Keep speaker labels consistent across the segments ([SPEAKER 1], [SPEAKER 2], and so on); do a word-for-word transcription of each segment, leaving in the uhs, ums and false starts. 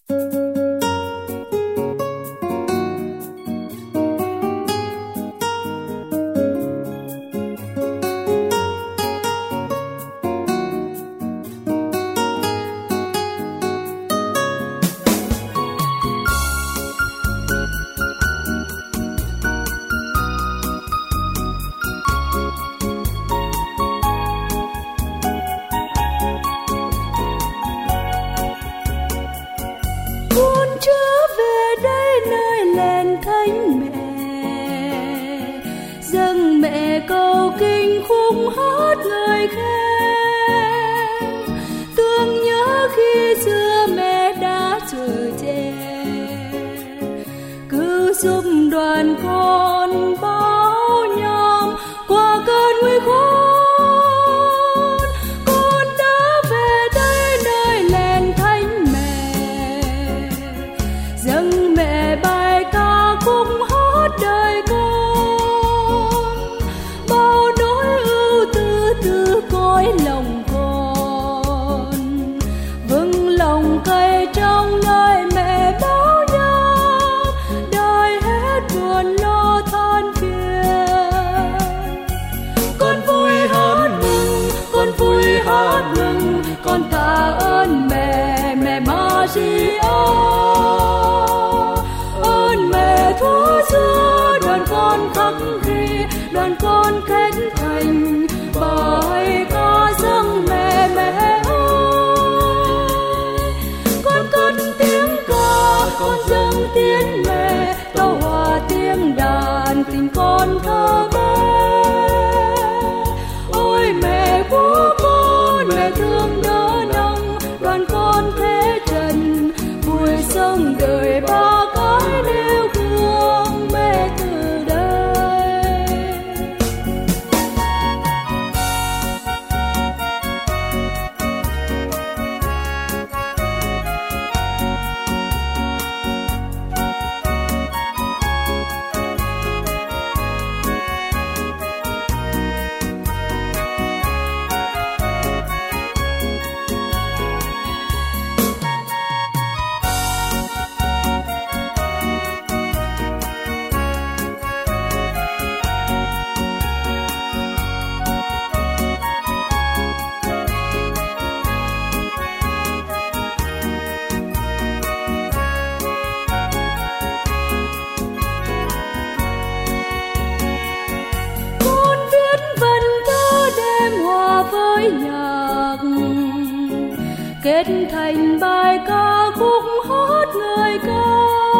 [SPEAKER 1] kết thành bài ca khúc hót ngợi ca.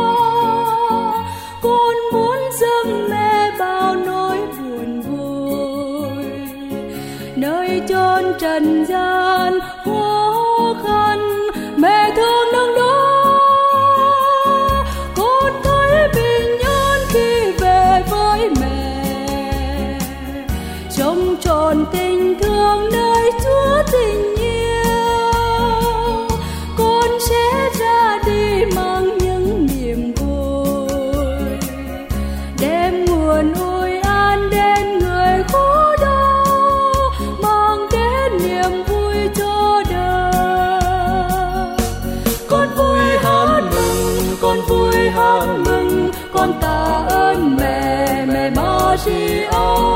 [SPEAKER 1] Con muốn dâng mẹ bao nỗi buồn vui, nơi chốn trần gian khó khăn mẹ thương nâng đỡ. Con thấy bình an khi về với mẹ, trông tròn tình thương nơi Chúa tình yêu. Con sẽ ra đi mang những niềm vui, đem nguồn ôi an đến người khổ đau, mang đến niềm vui cho đời. Con vui hát mừng, con vui hát mừng, con tạ ơn mẹ, mẹ Maria.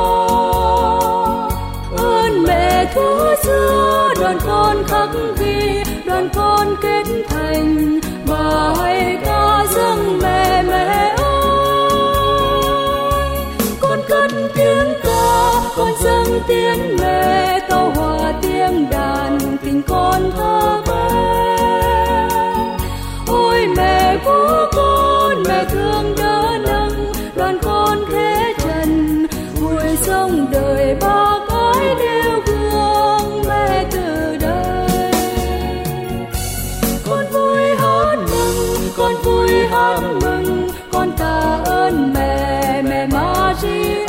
[SPEAKER 1] Ơn mẹ thuở xưa đoàn con khắc ghi, đoàn con kết thành bài ca dâng mẹ, mẹ ơi. Con cất tiếng ca, con dâng tiếng mẹ, tấu hòa tiếng đàn tình con thơ bé. Ôi mẹ của con, mẹ thương đỡ nâng, đoàn con thế trần vui sống đời ba cái nêu gương mẹ từ đây. Con vui hát mừng, con vui hát mừng, con tạ ơn mẹ, mẹ Maria.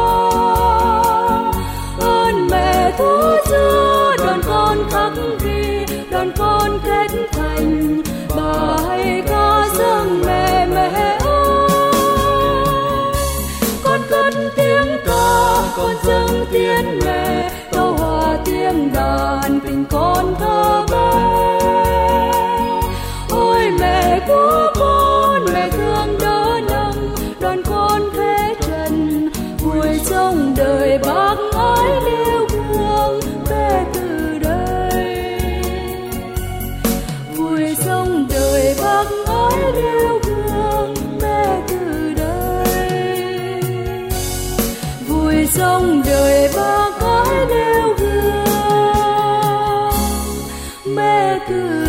[SPEAKER 1] Ơn mẹ thuở xưa đoàn con khắc ghi, đoàn con kết thành bài ca dâng mẹ, mẹ ơi. Con cất tiếng ca, con dâng tiếng mẹ, tấu hòa tiếng đàn tình con thơ bé. Ôi mẹ cứ